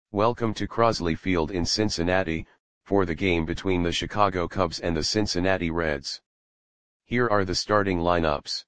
Welcome to Crosley Field in Cincinnati, for the game between the Chicago Cubs and the Cincinnati Reds. Here are the starting lineups.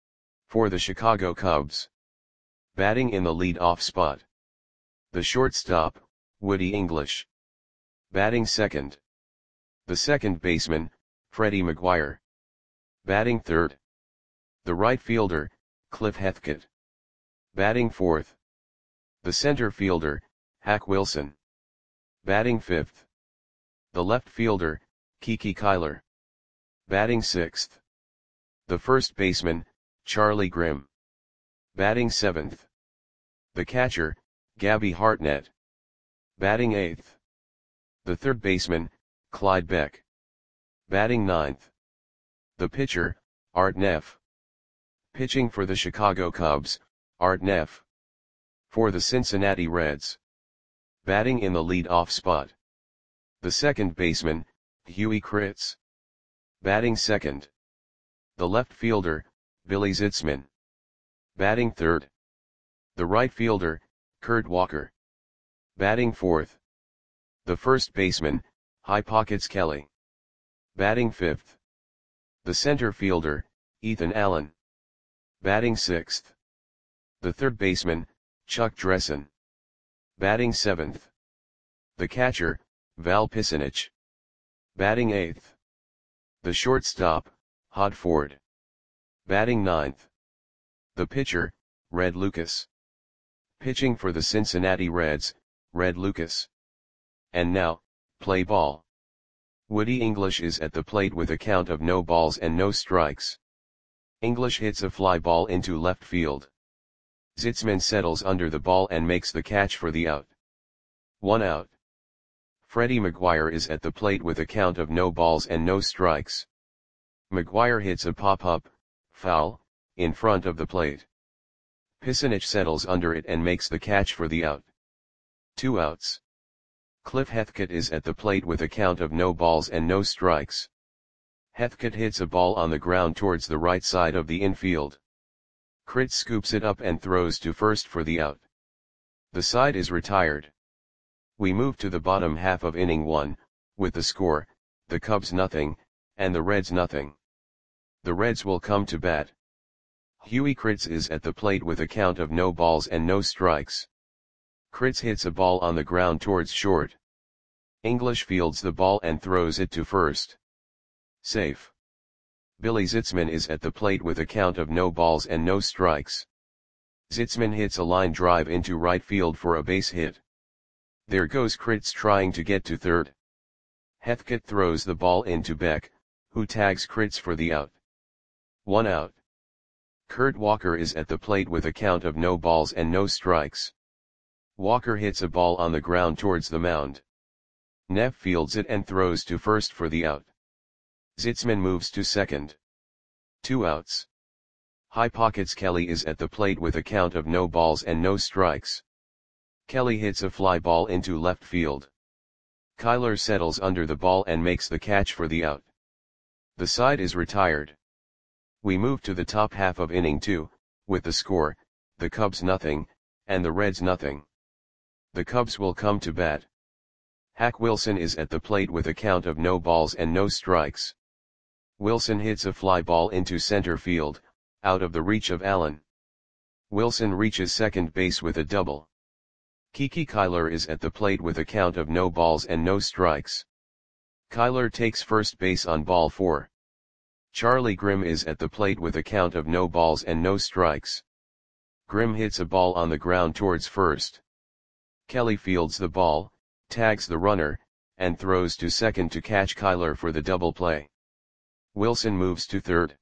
For the Chicago Cubs. Batting in the lead-off spot. The shortstop, Woody English. Batting second. The second baseman, Freddie McGuire. Batting third. The right fielder, Cliff Hethkett. Batting fourth. The center fielder, Hack Wilson. Batting fifth. The left fielder, Kiki Kyler. Batting sixth. The first baseman, Charlie Grimm. Batting seventh. The catcher, Gabby Hartnett. Batting eighth. The third baseman, Clyde Beck. Batting ninth. The pitcher, Art Neff. Pitching for the Chicago Cubs, Art Neff. For the Cincinnati Reds. Batting in the lead-off spot. The second baseman, Huey Kritz. Batting second. The left fielder, Billy Zitzman. Batting third. The right fielder, Kurt Walker. Batting fourth. The first baseman, High Pockets Kelly. Batting fifth. The center fielder, Ethan Allen. Batting sixth. The third baseman, Chuck Dressen. Batting seventh. The catcher, Val Pisanich. Batting eighth. The shortstop, Hod Ford. Batting ninth. The pitcher, Red Lucas. Pitching for the Cincinnati Reds, Red Lucas. And now, play ball. Woody English is at the plate with a count of no balls and no strikes. English hits a fly ball into left field. Zitzman settles under the ball and makes the catch for the out. 1 out. Freddie McGuire is at the plate with a count of no balls and no strikes. McGuire hits a pop-up, foul, in front of the plate. Pisanich settles under it and makes the catch for the out. 2 outs. Cliff Hethkett is at the plate with a count of no balls and no strikes. Hethkett hits a ball on the ground towards the right side of the infield. Kritz scoops it up and throws to first for the out. The side is retired. We move to the bottom half of inning 1, with the score, the Cubs nothing, and the Reds nothing. The Reds will come to bat. Huey Kritz is at the plate with a count of no balls and no strikes. Kritz hits a ball on the ground towards short. English fields the ball and throws it to first. Safe. Billy Zitzman is at the plate with a count of no balls and no strikes. Zitzman hits a line drive into right field for a base hit. There goes Kritz trying to get to third. Hethkett throws the ball into Beck, who tags Kritz for the out. 1 out. Kurt Walker is at the plate with a count of no balls and no strikes. Walker hits a ball on the ground towards the mound. Neff fields it and throws to first for the out. Zitzman moves to second. 2 outs. High Pockets Kelly is at the plate with a count of no balls and no strikes. Kelly hits a fly ball into left field. Kyler settles under the ball and makes the catch for the out. The side is retired. We move to the top half of inning 2, with the score, the Cubs nothing, and the Reds nothing. The Cubs will come to bat. Hack Wilson is at the plate with a count of no balls and no strikes. Wilson hits a fly ball into center field, out of the reach of Allen. Wilson reaches second base with a double. Kiki Kyler is at the plate with a count of no balls and no strikes. Kyler takes first base on ball 4. Charlie Grimm is at the plate with a count of no balls and no strikes. Grimm hits a ball on the ground towards first. Kelly fields the ball, tags the runner, and throws to second to catch Kyler for the double play. Wilson moves to third.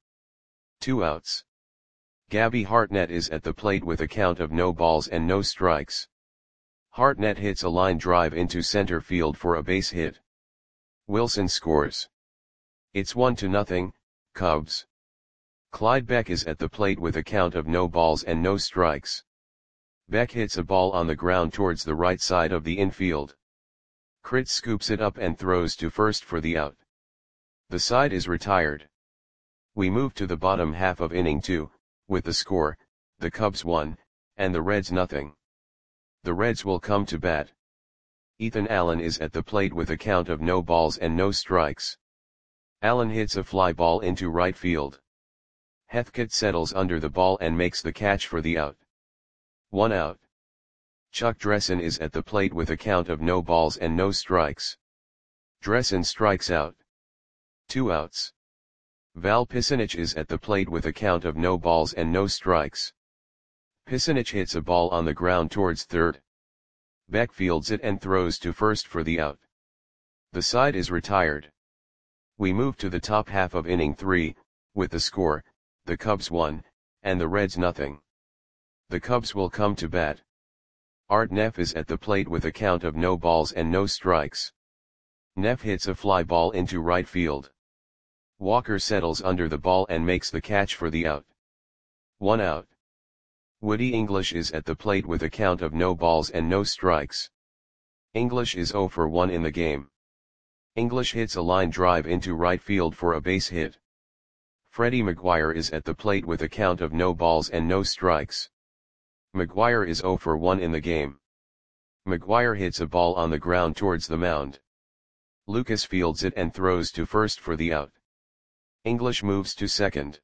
2 outs. Gabby Hartnett is at the plate with a count of no balls and no strikes. Hartnett hits a line drive into center field for a base hit. Wilson scores. It's 1-0, Cubs. Clyde Beck is at the plate with a count of no balls and no strikes. Beck hits a ball on the ground towards the right side of the infield. Kritz scoops it up and throws to first for the out. The side is retired. We move to the bottom half of inning 2, with the score, the Cubs 1, and the Reds nothing. The Reds will come to bat. Ethan Allen is at the plate with a count of no balls and no strikes. Allen hits a fly ball into right field. Heathcote settles under the ball and makes the catch for the out. 1 out. Chuck Dressen is at the plate with a count of no balls and no strikes. Dressen strikes out. 2 outs. Val Pisanich is at the plate with a count of no balls and no strikes. Pisanich hits a ball on the ground towards third. Beck fields it and throws to first for the out. The side is retired. We move to the top half of inning 3, with the score, the Cubs 1, and the Reds nothing. The Cubs will come to bat. Art Neff is at the plate with a count of no balls and no strikes. Neff hits a fly ball into right field. Walker settles under the ball and makes the catch for the out. 1 out. Woody English is at the plate with a count of no balls and no strikes. English is 0 for 1 in the game. English hits a line drive into right field for a base hit. Freddie McGuire is at the plate with a count of no balls and no strikes. McGuire is 0 for 1 in the game. McGuire hits a ball on the ground towards the mound. Lucas fields it and throws to first for the out. English moves to second.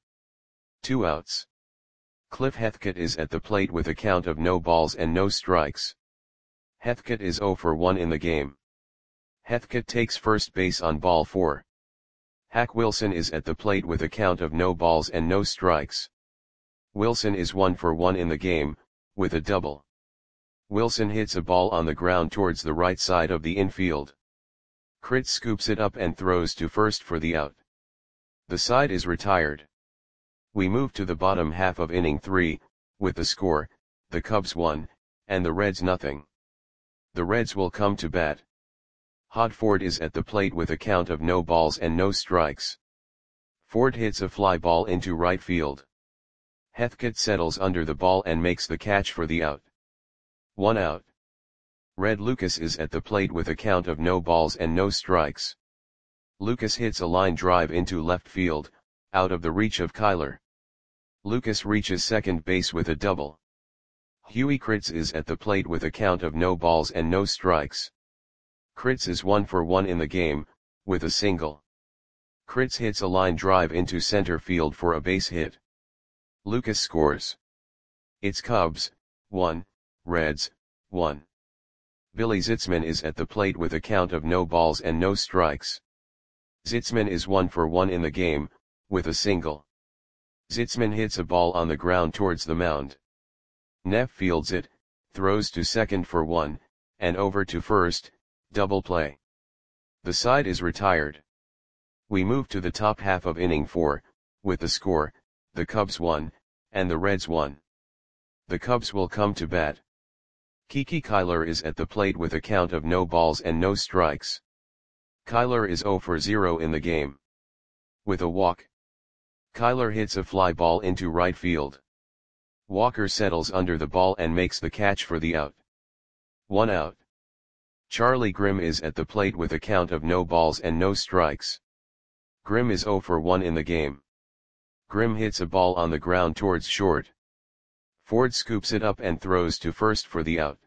2 outs. Cliff Heathcote is at the plate with a count of no balls and no strikes. Heathcote is 0 for 1 in the game. Heathcote takes first base on ball 4. Hack Wilson is at the plate with a count of no balls and no strikes. Wilson is 1 for 1 in the game, with a double. Wilson hits a ball on the ground towards the right side of the infield. Critz scoops it up and throws to first for the out. The side is retired. We move to the bottom half of inning 3, with the score, the Cubs 1, and the Reds nothing. The Reds will come to bat. Hod Ford is at the plate with a count of no balls and no strikes. Ford hits a fly ball into right field. Heathcote settles under the ball and makes the catch for the out. 1 out. Red Lucas is at the plate with a count of no balls and no strikes. Lucas hits a line drive into left field, out of the reach of Kyler. Lucas reaches second base with a double. Huey Critz is at the plate with a count of no balls and no strikes. Critz is 1 for 1 in the game, with a single. Critz hits a line drive into center field for a base hit. Lucas scores. It's Cubs, 1, Reds, 1. Billy Zitzman is at the plate with a count of no balls and no strikes. Zitzman is 1 for 1 in the game, with a single. Zitzman hits a ball on the ground towards the mound. Neff fields it, throws to second for 1, and over to first, double play. The side is retired. We move to the top half of inning 4, with the score, the Cubs 1, and the Reds 1. The Cubs will come to bat. Kiki Kyler is at the plate with a count of no balls and no strikes. Kyler is 0 for 0 in the game. With a walk. Kyler hits a fly ball into right field. Walker settles under the ball and makes the catch for the out. 1 out. Charlie Grimm is at the plate with a count of no balls and no strikes. Grimm is 0 for 1 in the game. Grimm hits a ball on the ground towards short. Ford scoops it up and throws to first for the out.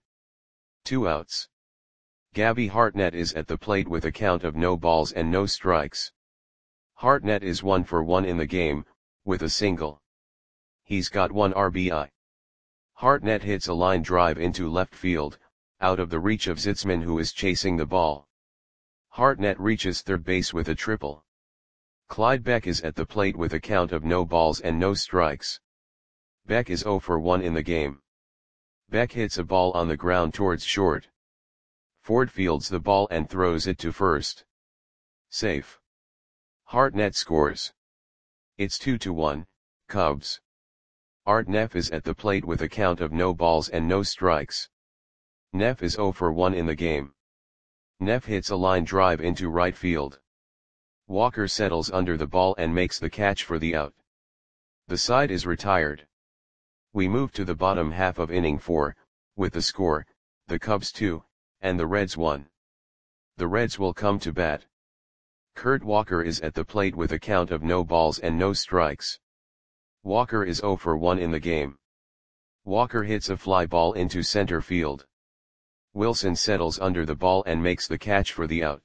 2 outs. Gabby Hartnett is at the plate with a count of no balls and no strikes. Hartnett is 1 for 1 in the game, with a single. He's got 1 RBI. Hartnett hits a line drive into left field, out of the reach of Zitzman who is chasing the ball. Hartnett reaches third base with a triple. Clyde Beck is at the plate with a count of no balls and no strikes. Beck is 0 for 1 in the game. Beck hits a ball on the ground towards short. Ford fields the ball and throws it to first. Safe. Hartnett scores. It's 2-1, Cubs. Art Neff is at the plate with a count of no balls and no strikes. Neff is 0 for 1 in the game. Neff hits a line drive into right field. Walker settles under the ball and makes the catch for the out. The side is retired. We move to the bottom half of inning 4, with the score, the Cubs 2, and the Reds 1. The Reds will come to bat. Kurt Walker is at the plate with a count of no balls and no strikes. Walker is 0 for 1 in the game. Walker hits a fly ball into center field. Wilson settles under the ball and makes the catch for the out.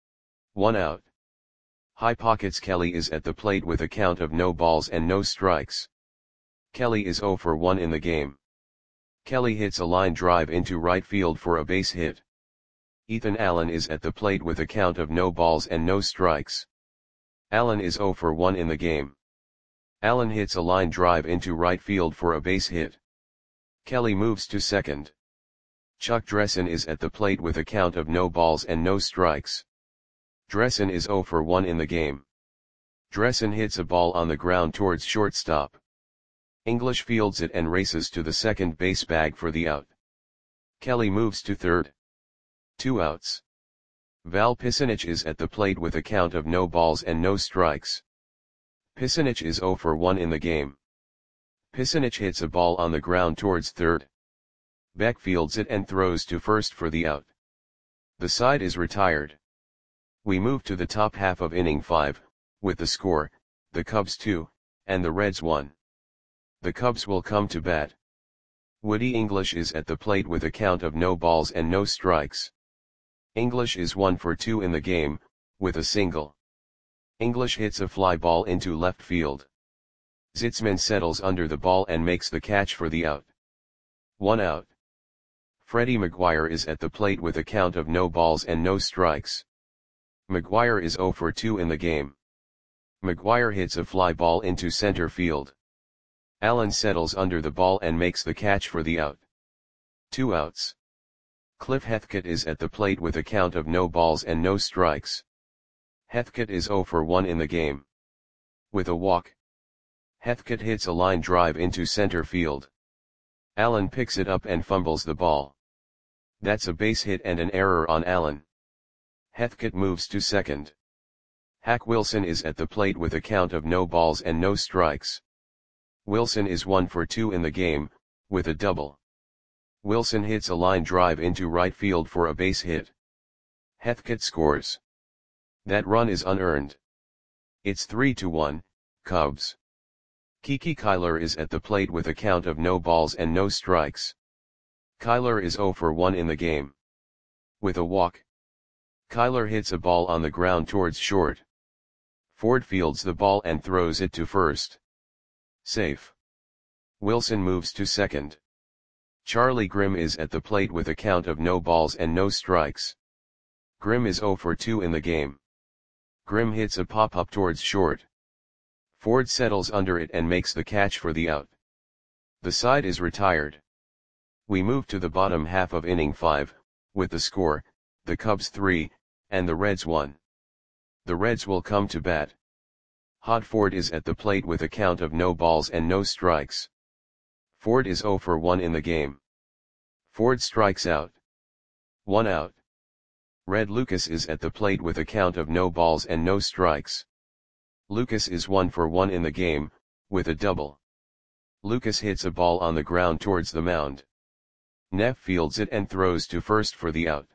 1 out. High pockets. Kelly is at the plate with a count of no balls and no strikes. Kelly is 0 for 1 in the game. Kelly hits a line drive into right field for a base hit. Ethan Allen is at the plate with a count of no balls and no strikes. Allen is 0 for 1 in the game. Allen hits a line drive into right field for a base hit. Kelly moves to second. Chuck Dressen is at the plate with a count of no balls and no strikes. Dressen is 0 for 1 in the game. Dressen hits a ball on the ground towards shortstop. English fields it and races to the second base bag for the out. Kelly moves to third. 2 outs. Val Pisanich is at the plate with a count of no balls and no strikes. Pisanich is 0 for 1 in the game. Pisanich hits a ball on the ground towards third. Beck fields it and throws to first for the out. The side is retired. We move to the top half of inning 5, with the score, the Cubs 2, and the Reds 1. The Cubs will come to bat. Woody English is at the plate with a count of no balls and no strikes. English is 1 for 2 in the game, with a single. English hits a fly ball into left field. Zitzman settles under the ball and makes the catch for the out. 1 out. Freddie McGuire is at the plate with a count of no balls and no strikes. McGuire is 0 for 2 in the game. McGuire hits a fly ball into center field. Allen settles under the ball and makes the catch for the out. 2 outs. Cliff Heathcote is at the plate with a count of no balls and no strikes. Heathcote is 0 for 1 in the game. With a walk, Heathcote hits a line drive into center field. Allen picks it up and fumbles the ball. That's a base hit and an error on Allen. Heathcote moves to second. Hack Wilson is at the plate with a count of no balls and no strikes. Wilson is 1 for 2 in the game, with a double. Wilson hits a line drive into right field for a base hit. Heathcote scores. That run is unearned. It's 3-1, Cubs. Kiki Kyler is at the plate with a count of no balls and no strikes. Kyler is 0 for 1 in the game. With a walk, Kyler hits a ball on the ground towards short. Ford fields the ball and throws it to first. Safe. Wilson moves to second. Charlie Grimm is at the plate with a count of no balls and no strikes. Grimm is 0 for 2 in the game. Grimm hits a pop-up towards short. Ford settles under it and makes the catch for the out. The side is retired. We move to the bottom half of inning 5, with the score, the Cubs 3, and the Reds 1. The Reds will come to bat. Hod Ford is at the plate with a count of no balls and no strikes. Ford is 0 for 1 in the game. Ford strikes out. 1 out. Red Lucas is at the plate with a count of no balls and no strikes. Lucas is 1 for 1 in the game, with a double. Lucas hits a ball on the ground towards the mound. Neff fields it and throws to first for the out.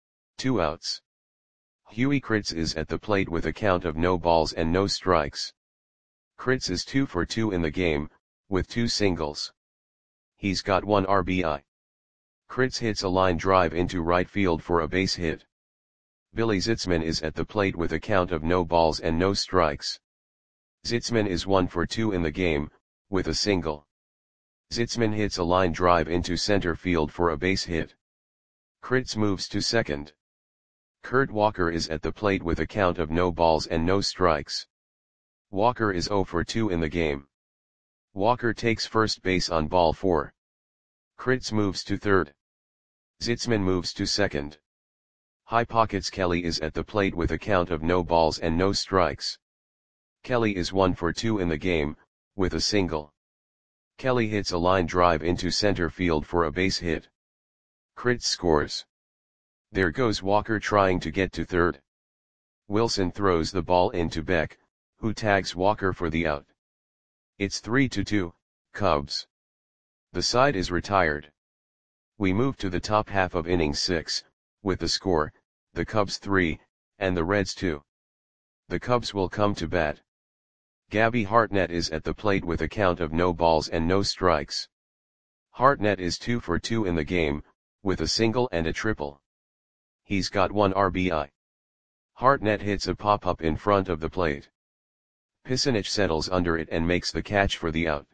2 outs. Huey Kritz is at the plate with a count of no balls and no strikes. Kritz is 2 for 2 in the game, with 2 singles. He's got 1 RBI. Kritz hits a line drive into right field for a base hit. Billy Zitzman is at the plate with a count of no balls and no strikes. Zitzman is 1 for 2 in the game, with a single. Zitzman hits a line drive into center field for a base hit. Kritz moves to second. Kurt Walker is at the plate with a count of no balls and no strikes. Walker is 0 for 2 in the game. Walker takes first base on ball 4. Kritz moves to third. Zitzman moves to second. High pockets. Kelly is at the plate with a count of no balls and no strikes. Kelly is 1 for 2 in the game, with a single. Kelly hits a line drive into center field for a base hit. Kritz scores. There goes Walker trying to get to third. Wilson throws the ball into Beck, who tags Walker for the out. It's 3-2, Cubs. The side is retired. We move to the top half of inning 6, with the score, the Cubs 3, and the Reds 2. The Cubs will come to bat. Gabby Hartnett is at the plate with a count of no balls and no strikes. Hartnett is 2 for 2 in the game, with a single and a triple. He's got 1 RBI. Hartnett hits a pop-up in front of the plate. Pisanic settles under it and makes the catch for the out.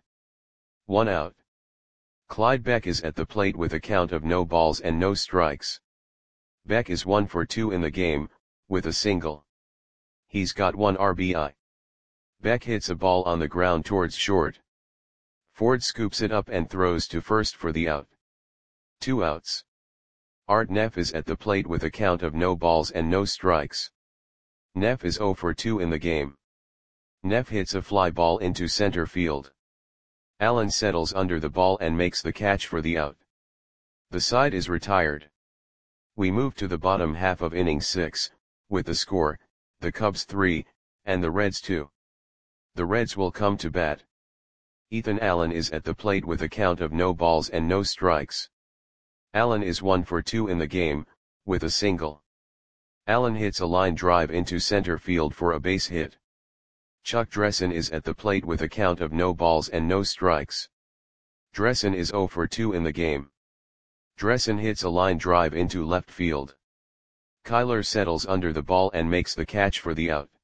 1 out. Clyde Beck is at the plate with a count of no balls and no strikes. Beck is 1 for 2 in the game, with a single. He's got 1 RBI. Beck hits a ball on the ground towards short. Ford scoops it up and throws to first for the out. 2 outs. Art Neff is at the plate with a count of no balls and no strikes. Neff is 0 for 2 in the game. Neff hits a fly ball into center field. Allen settles under the ball and makes the catch for the out. The side is retired. We move to the bottom half of inning 6, with the score, the Cubs 3, and the Reds 2. The Reds will come to bat. Ethan Allen is at the plate with a count of no balls and no strikes. Allen is 1 for 2 in the game, with a single. Allen hits a line drive into center field for a base hit. Chuck Dressen is at the plate with a count of no balls and no strikes. Dressen is 0 for 2 in the game. Dressen hits a line drive into left field. Kyler settles under the ball and makes the catch for the out.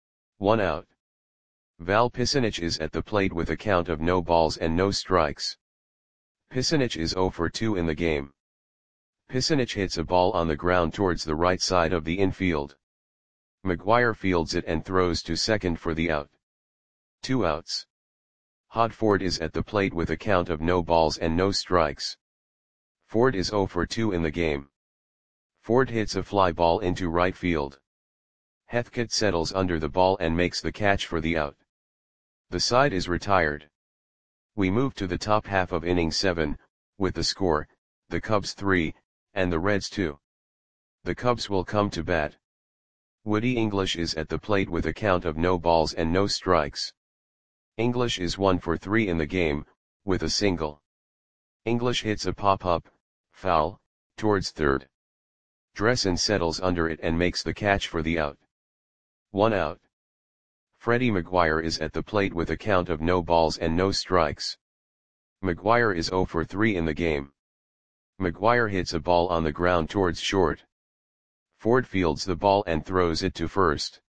1 out. Val Pisanic is at the plate with a count of no balls and no strikes. Pisanic is 0 for 2 in the game. Pisanic hits a ball on the ground towards the right side of the infield. McGuire fields it and throws to second for the out. 2 outs. Hod Ford is at the plate with a count of no balls and no strikes. Ford is 0 for 2 in the game. Ford hits a fly ball into right field. Heathcote settles under the ball and makes the catch for the out. The side is retired. We move to the top half of inning 7, with the score, the Cubs 3, and the Reds 2. The Cubs will come to bat. Woody English is at the plate with a count of no balls and no strikes. English is 1 for 3 in the game, with a single. English hits a pop-up, foul, towards third. Dressen settles under it and makes the catch for the out. 1 out. Freddie McGuire is at the plate with a count of no balls and no strikes. McGuire is 0 for 3 in the game. McGuire hits a ball on the ground towards short. Ford fields the ball and throws it to first.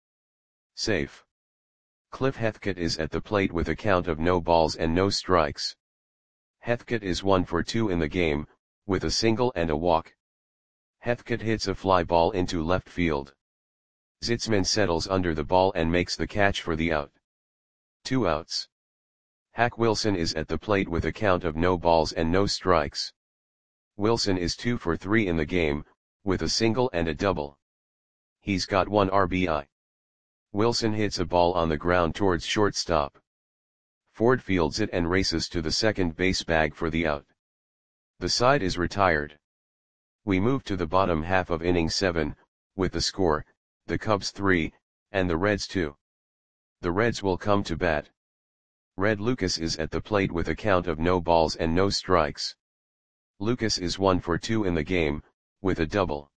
Safe. Cliff Heathcote is at the plate with a count of no balls and no strikes. Heathcote is 1 for 2 in the game, with a single and a walk. Heathcote hits a fly ball into left field. Zitzman settles under the ball and makes the catch for the out. 2 outs. Hack Wilson is at the plate with a count of no balls and no strikes. Wilson is 2 for 3 in the game, with a single and a double. He's got 1 RBI. Wilson hits a ball on the ground towards shortstop. Ford fields it and races to the second base bag for the out. The side is retired. We move to the bottom half of inning 7, with the score, the Cubs 3, and the Reds 2. The Reds will come to bat. Red Lucas is at the plate with a count of no balls and no strikes. Lucas is 1 for 2 in the game, with a double.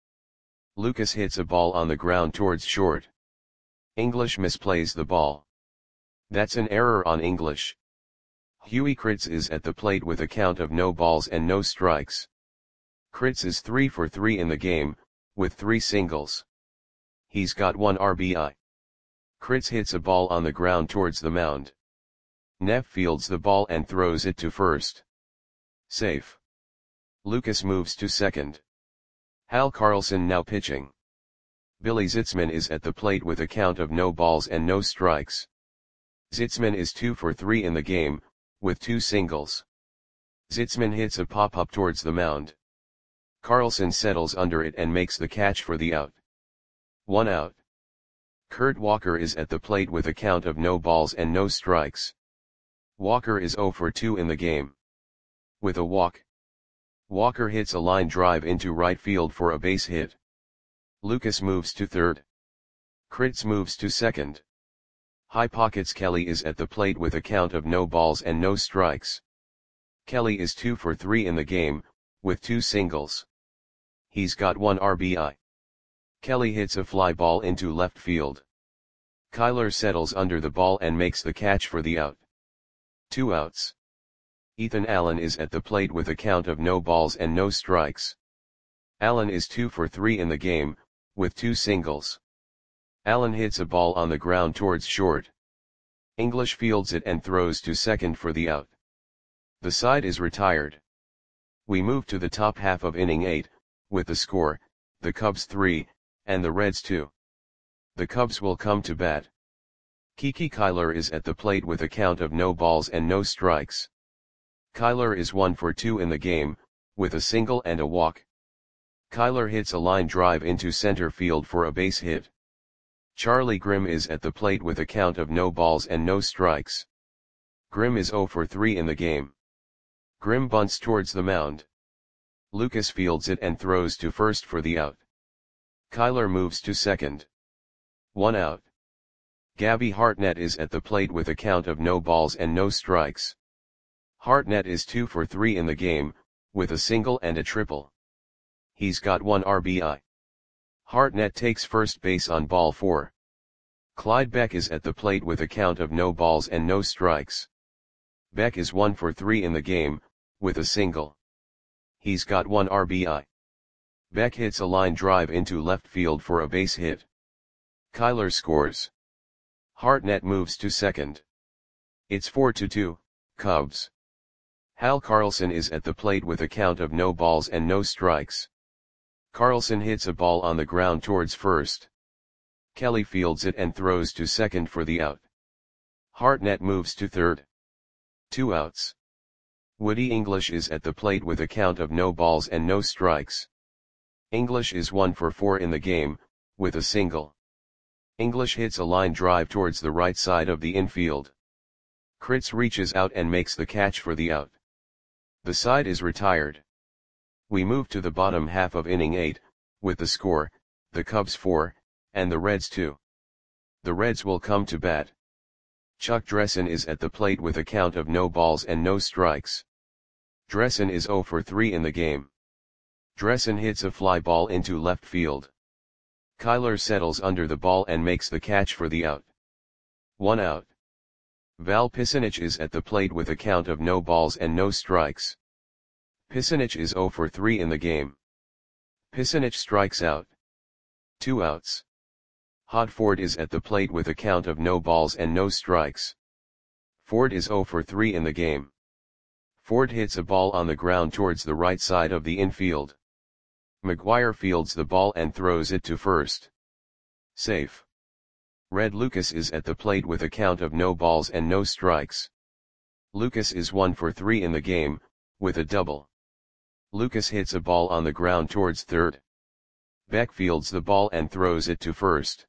Lucas hits a ball on the ground towards short. English misplays the ball. That's an error on English. Huey Kritz is at the plate with a count of no balls and no strikes. Kritz is 3 for 3 in the game, with 3 singles. He's got 1 RBI. Kritz hits a ball on the ground towards the mound. Neff fields the ball and throws it to first. Safe. Lucas moves to second. Hal Carlson now pitching. Billy Zitzman is at the plate with a count of no balls and no strikes. Zitzman is 2 for 3 in the game, with 2 singles. Zitzman hits a pop-up towards the mound. Carlson settles under it and makes the catch for the out. 1 out. Kurt Walker is at the plate with a count of no balls and no strikes. Walker is 0 for 2 in the game. With a walk. Walker hits a line drive into right field for a base hit. Lucas moves to third. Kritz moves to second. High Pockets Kelly is at the plate with a count of no balls and no strikes. Kelly is 2 for 3 in the game, with 2 singles. He's got 1 RBI. Kelly hits a fly ball into left field. Kyler settles under the ball and makes the catch for the out. 2 outs. Ethan Allen is at the plate with a count of no balls and no strikes. Allen is 2 for 3 in the game, with 2 singles. Allen hits a ball on the ground towards short. English fields it and throws to second for the out. The side is retired. We move to the top half of inning 8, with the score, the Cubs 3, and the Reds 2. The Cubs will come to bat. Kiki Kyler is at the plate with a count of no balls and no strikes. Kyler is 1 for 2 in the game, with a single and a walk. Kyler hits a line drive into center field for a base hit. Charlie Grimm is at the plate with a count of no balls and no strikes. Grimm is 0 for 3 in the game. Grimm bunts towards the mound. Lucas fields it and throws to first for the out. Kyler moves to second. 1 out. Gabby Hartnett is at the plate with a count of no balls and no strikes. Hartnett is 2 for 3 in the game, with a single and a triple. He's got 1 RBI. Hartnett takes first base on ball 4. Clyde Beck is at the plate with a count of no balls and no strikes. Beck is 1 for 3 in the game, with a single. He's got 1 RBI. Beck hits a line drive into left field for a base hit. Kyler scores. Hartnett moves to second. It's 4-2, Cubs. Hal Carlson is at the plate with a count of no balls and no strikes. Carlson hits a ball on the ground towards first. Kelly fields it and throws to second for the out. Hartnett moves to third. 2 outs. Woody English is at the plate with a count of no balls and no strikes. English is 1 for 4 in the game, with a single. English hits a line drive towards the right side of the infield. Kritz reaches out and makes the catch for the out. The side is retired. We move to the bottom half of inning 8, with the score, the Cubs 4, and the Reds 2. The Reds will come to bat. Chuck Dressen is at the plate with a count of no balls and no strikes. Dressen is 0 for 3 in the game. Dressen hits a fly ball into left field. Kyler settles under the ball and makes the catch for the out. 1 out. Val Pisanich is at the plate with a count of no balls and no strikes. Pisanich is 0 for 3 in the game. Pisanich strikes out. 2 outs. Hod Ford is at the plate with a count of no balls and no strikes. Ford is 0 for 3 in the game. Ford hits a ball on the ground towards the right side of the infield. McGuire fields the ball and throws it to first. Safe. Red Lucas is at the plate with a count of no balls and no strikes. Lucas is 1 for 3 in the game, with a double. Lucas hits a ball on the ground towards third. Beck fields the ball and throws it to first.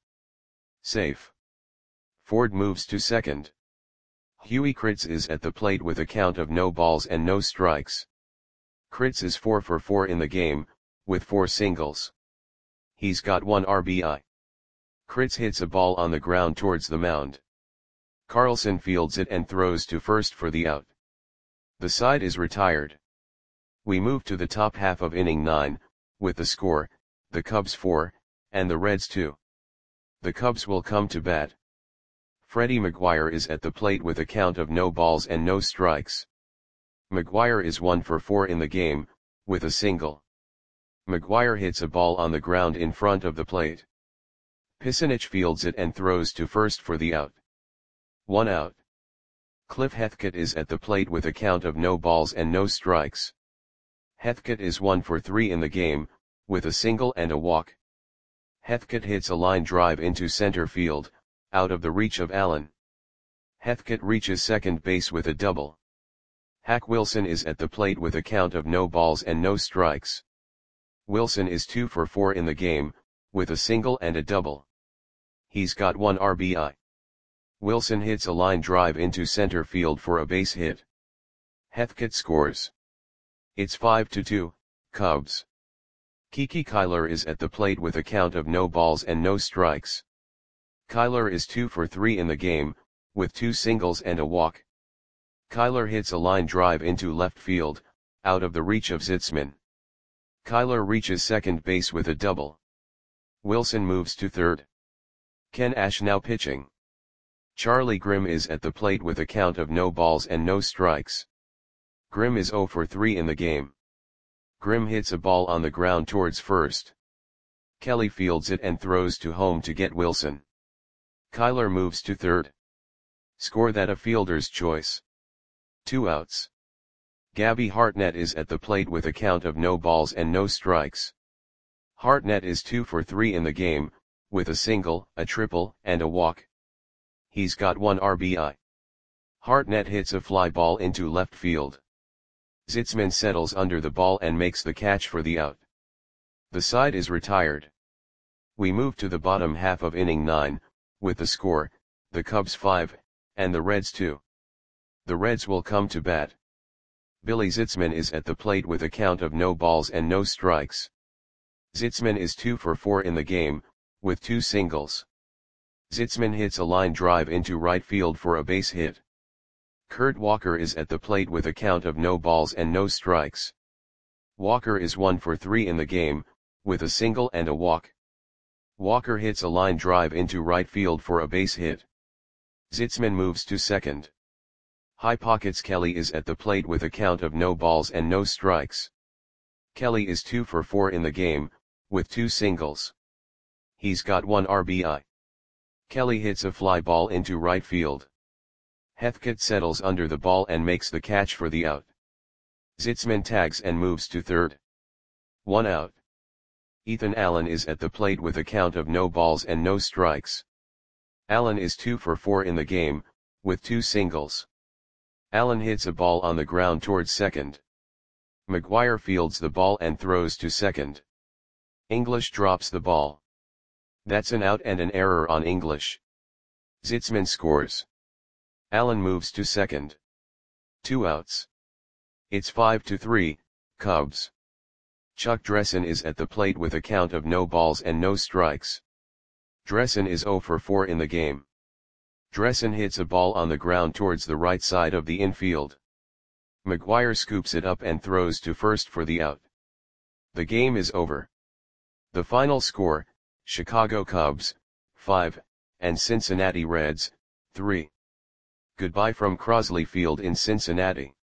Safe. Ford moves to second. Huey Kritz is at the plate with a count of no balls and no strikes. Kritz is 4 for 4 in the game, with 4 singles. He's got 1 RBI. Kritz hits a ball on the ground towards the mound. Carlson fields it and throws to first for the out. The side is retired. We move to the top half of inning 9, with the score, the Cubs 4, and the Reds 2. The Cubs will come to bat. Freddie McGuire is at the plate with a count of no balls and no strikes. McGuire is 1 for 4 in the game, with a single. McGuire hits a ball on the ground in front of the plate. Pisanich fields it and throws to first for the out. 1 out. Cliff Heathcote is at the plate with a count of no balls and no strikes. Heathcote is 1 for 3 in the game, with a single and a walk. Heathcote hits a line drive into center field, out of the reach of Allen. Heathcote reaches second base with a double. Hack Wilson is at the plate with a count of no balls and no strikes. Wilson is 2 for 4 in the game, with a single and a double. He's got 1 RBI. Wilson hits a line drive into center field for a base hit. Heathcote scores. It's 5-2, Cubs. Kiki Kyler is at the plate with a count of no balls and no strikes. Kyler is 2 for 3 in the game, with 2 singles and a walk. Kyler hits a line drive into left field, out of the reach of Zitzman. Kyler reaches second base with a double. Wilson moves to third. Ken Ash now pitching. Charlie Grimm is at the plate with a count of no balls and no strikes. Grimm is 0 for 3 in the game. Grimm hits a ball on the ground towards first. Kelly fields it and throws to home to get Wilson. Kyler moves to third. Score that a fielder's choice. 2 outs. Gabby Hartnett is at the plate with a count of no balls and no strikes. Hartnett is 2 for 3 in the game, with a single, a triple, and a walk. He's got 1 RBI. Hartnett hits a fly ball into left field. Zitzman settles under the ball and makes the catch for the out. The side is retired. We move to the bottom half of inning 9, with the score, the Cubs 5, and the Reds 2. The Reds will come to bat. Billy Zitzman is at the plate with a count of no balls and no strikes. Zitzman is 2 for 4 in the game, with 2 singles. Zitzman hits a line drive into right field for a base hit. Kurt Walker is at the plate with a count of no balls and no strikes. Walker is 1 for 3 in the game, with a single and a walk. Walker hits a line drive into right field for a base hit. Zitzman moves to second. High Pockets Kelly is at the plate with a count of no balls and no strikes. Kelly is 2 for 4 in the game, with 2 singles. He's got 1 RBI. Kelly hits a fly ball into right field. Heathcote settles under the ball and makes the catch for the out. Zitzman tags and moves to third. 1 out. Ethan Allen is at the plate with a count of no balls and no strikes. Allen is 2 for 4 in the game, with 2 singles. Allen hits a ball on the ground towards second. McGuire fields the ball and throws to second. English drops the ball. That's an out and an error on English. Zitzman scores. Allen moves to second. 2 outs. It's 5-3, Cubs. Chuck Dressen is at the plate with a count of no balls and no strikes. Dressen is 0 for 4 in the game. Dressen hits a ball on the ground towards the right side of the infield. McGuire scoops it up and throws to first for the out. The game is over. The final score, Chicago Cubs, 5, and Cincinnati Reds, 3. Goodbye from Crosley Field in Cincinnati.